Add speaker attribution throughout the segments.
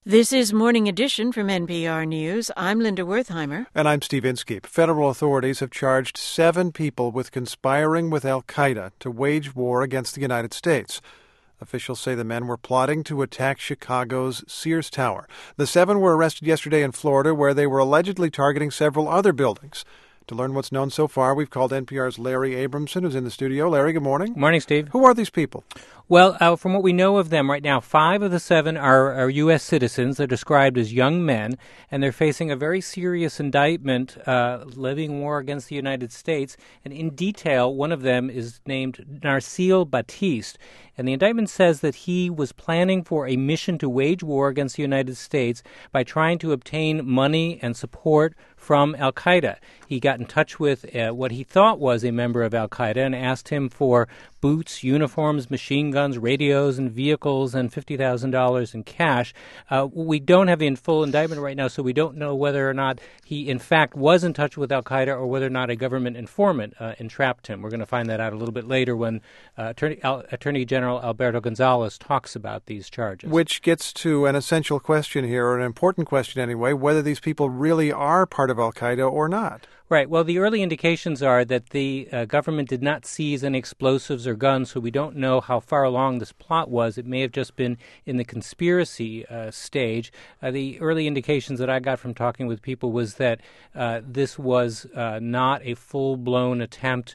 Speaker 1: This is Morning Edition from NPR News. I'm Linda Wertheimer.
Speaker 2: And I'm Steve Inskeep. Federal authorities have charged 7 people with conspiring with al-Qaeda to wage war against the United States. Officials say the men were plotting to attack Chicago's Sears Tower. The 7 were arrested yesterday in Florida, where they were allegedly targeting several other buildings. To learn what's known so far, we've called NPR's Larry Abramson, who's in the studio. Larry, good morning.
Speaker 3: Morning, Steve.
Speaker 2: Who are these people?
Speaker 3: Well, from what we know of them right now, 5 of the 7 are U.S. citizens. They're described as young men, and they're facing a very serious indictment, levying war against the United States. And in detail, one of them is named Narsil Batiste. And the indictment says that he was planning for a mission to wage war against the United States by trying to obtain money and support from al-Qaeda. He got in touch with what he thought was a member of al-Qaeda and asked him for boots, uniforms, machine guns, radios, and vehicles, and $50,000 in cash. We don't have the full indictment right now, so we don't know whether or not he, in fact, was in touch with al-Qaeda or whether or not a government informant entrapped him. We're going to find that out a little bit later when Attorney General Alberto Gonzales talks about these charges.
Speaker 2: Which gets to an essential question here, or an important question anyway, whether these people really are part of al-Qaeda or not.
Speaker 3: Right. Well, the early indications are that the government did not seize any explosives or guns, so we don't know how far along this plot was. It may have just been in the conspiracy stage. The early indications that I got from talking with people was that this was not a full-blown attempt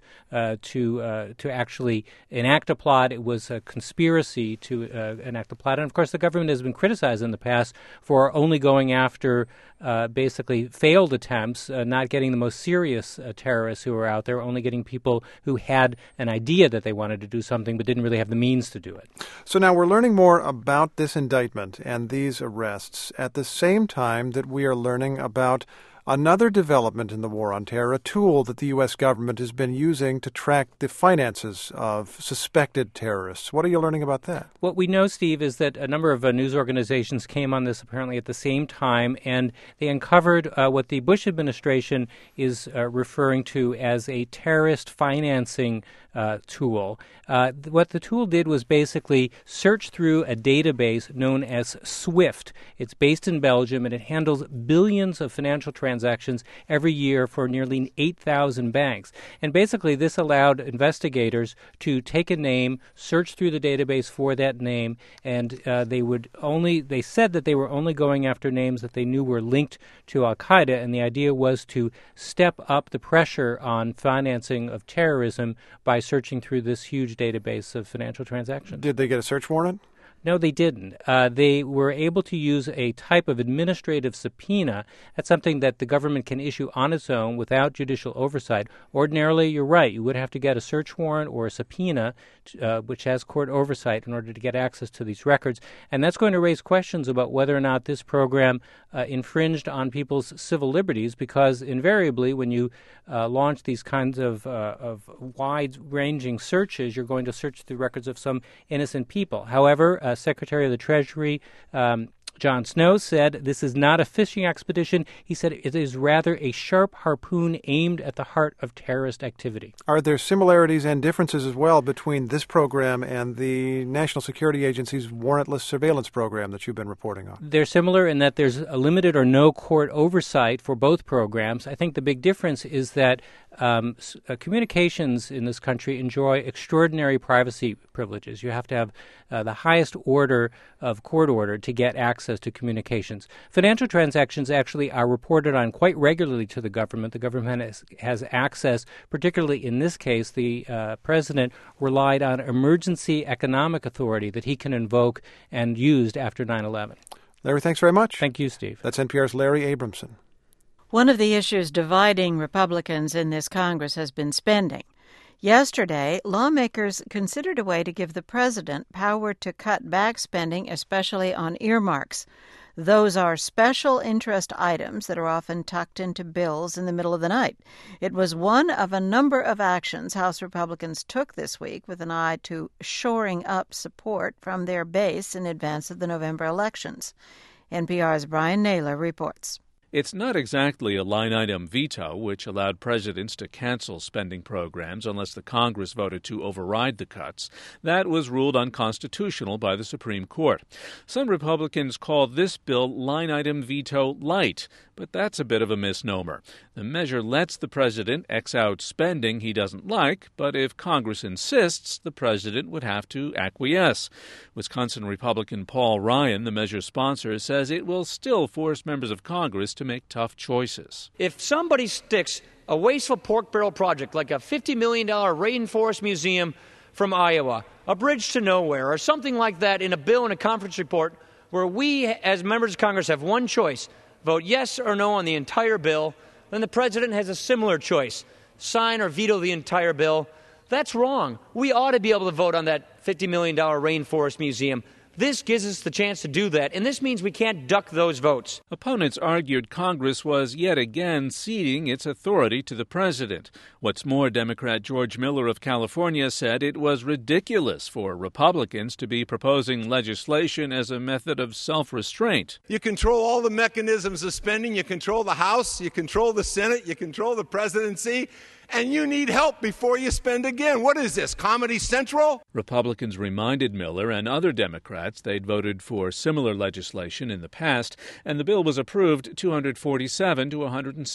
Speaker 3: to actually enact a plot. It was a conspiracy to enact a plot. And, of course, the government has been criticized in the past for only going after basically failed attempts, not getting the most serious terrorists who are out there, only getting people who had an idea that they wanted to do something but didn't really have the means to do it.
Speaker 2: So now we're learning more about this indictment and these arrests at the same time that we are learning about another development in the war on terror, a tool that the U.S. government has been using to track the finances of suspected terrorists. What are you learning about that?
Speaker 3: What we know, Steve, is that a number of news organizations came on this apparently at the same time, and they uncovered what the Bush administration is referring to as a terrorist financing tool. What the tool did was basically search through a database known as SWIFT. It's based in Belgium, and it handles billions of financial transactions every year for nearly 8,000 banks. And basically this allowed investigators to take a name, search through the database for that name, and they said that they were only going after names that they knew were linked to al-Qaeda, and the idea was to step up the pressure on financing of terrorism by searching through this huge database of financial transactions.
Speaker 2: Did they get a search warrant?
Speaker 3: No, they didn't. They were able to use a type of administrative subpoena. That's something that the government can issue on its own without judicial oversight. Ordinarily, you're right, you would have to get a search warrant or a subpoena, which has court oversight, in order to get access to these records. And that's going to raise questions about whether or not this program infringed on people's civil liberties, because invariably, when you launch these kinds of wide-ranging searches, you're going to search through records of some innocent people. However, Secretary of the Treasury John Snow said this is not a fishing expedition. He said it is rather a sharp harpoon aimed at the heart of terrorist activity.
Speaker 2: Are there similarities and differences as well between this program and the National Security Agency's warrantless surveillance program that you've been reporting on?
Speaker 3: They're similar in that there's a limited or no court oversight for both programs. I think the big difference is that communications in this country enjoy extraordinary privacy privileges. You have to have the highest order of court order to get access to communications. Financial transactions actually are reported on quite regularly to the government. The government has access, particularly in this case, the president relied on emergency economic authority that he can invoke and used after 9/11.
Speaker 2: Larry, thanks very much.
Speaker 3: Thank you, Steve.
Speaker 2: That's NPR's Larry Abramson.
Speaker 1: One of the issues dividing Republicans in this Congress has been spending. Yesterday, lawmakers considered a way to give the president power to cut back spending, especially on earmarks. Those are special interest items that are often tucked into bills in the middle of the night. It was one of a number of actions House Republicans took this week with an eye to shoring up support from their base in advance of the November elections. NPR's Brian Naylor reports.
Speaker 4: It's not exactly a line-item veto, which allowed presidents to cancel spending programs unless the Congress voted to override the cuts. That was ruled unconstitutional by the Supreme Court. Some Republicans call this bill line-item veto light, but that's a bit of a misnomer. The measure lets the president X out spending he doesn't like, but if Congress insists, the president would have to acquiesce. Wisconsin Republican Paul Ryan, the measure's sponsor, says it will still force members of Congress to make tough choices.
Speaker 5: If somebody sticks a wasteful pork barrel project like a $50 million rainforest museum from Iowa, a bridge to nowhere, or something like that in a bill in a conference report where we as members of Congress have one choice, vote yes or no on the entire bill, then the president has a similar choice, sign or veto the entire bill. That's wrong. We ought to be able to vote on that $50 million rainforest museum. This gives us the chance to do that, and this means we can't duck those votes.
Speaker 4: Opponents argued Congress was yet again ceding its authority to the president. What's more, Democrat George Miller of California said it was ridiculous for Republicans to be proposing legislation as a method of self-restraint.
Speaker 6: You control all the mechanisms of spending. You control the House, you control the Senate, you control the presidency, and you need help before you spend again. What is this, Comedy Central?
Speaker 4: Republicans reminded Miller and other Democrats they'd voted for similar legislation in the past, and the bill was approved 247 to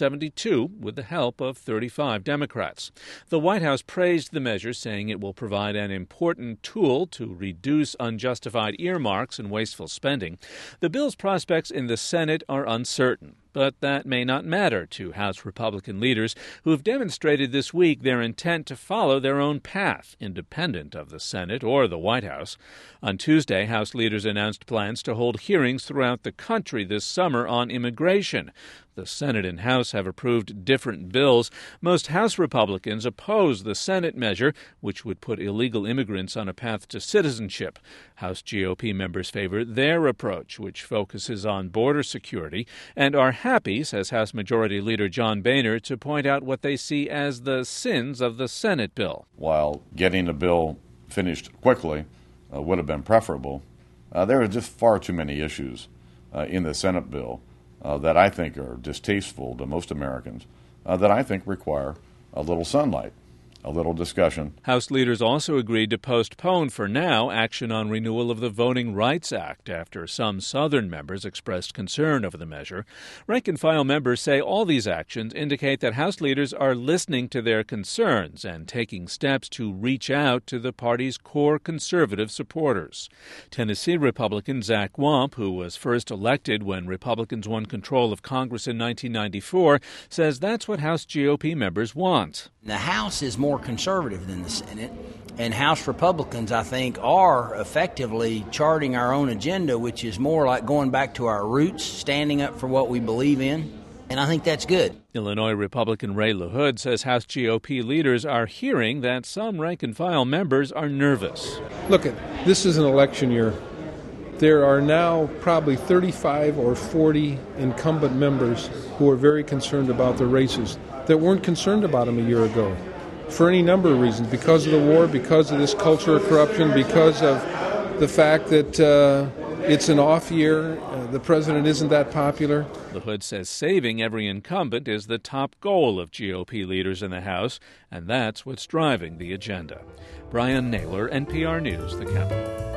Speaker 4: 172 with the help of 35 Democrats. The White House praised the measure, saying it will provide an important tool to reduce unjustified earmarks and wasteful spending. The bill's prospects in the Senate are uncertain. But that may not matter to House Republican leaders who have demonstrated this week their intent to follow their own path, independent of the Senate or the White House. On Tuesday, House leaders announced plans to hold hearings throughout the country this summer on immigration. The Senate and House have approved different bills. Most House Republicans oppose the Senate measure, which would put illegal immigrants on a path to citizenship. House GOP members favor their approach, which focuses on border security, and are happy, says House Majority Leader John Boehner, to point out what they see as the sins of the Senate bill.
Speaker 7: While getting a bill finished quickly would have been preferable, there are just far too many issues in the Senate bill that I think are distasteful to most Americans, that I think require a little sunlight, a little discussion.
Speaker 4: House leaders also agreed to postpone for now action on renewal of the Voting Rights Act after some Southern members expressed concern over the measure. Rank-and-file members say all these actions indicate that House leaders are listening to their concerns and taking steps to reach out to the party's core conservative supporters. Tennessee Republican Zach Wamp, who was first elected when Republicans won control of Congress in 1994, says that's what House GOP members want.
Speaker 8: The House is more conservative than the Senate, and House Republicans, I think, are effectively charting our own agenda, which is more like going back to our roots, standing up for what we believe in, and I think that's good.
Speaker 4: Illinois Republican Ray LaHood says House GOP leaders are hearing that some rank-and-file members are nervous.
Speaker 9: Look, this is an election year. There are now probably 35 or 40 incumbent members who are very concerned about their races that weren't concerned about them a year ago for any number of reasons, because of the war, because of this culture of corruption, because of the fact that it's an off year, the president isn't that popular.
Speaker 4: LaHood says saving every incumbent is the top goal of GOP leaders in the House, and that's what's driving the agenda. Brian Naylor, NPR News, the Capitol.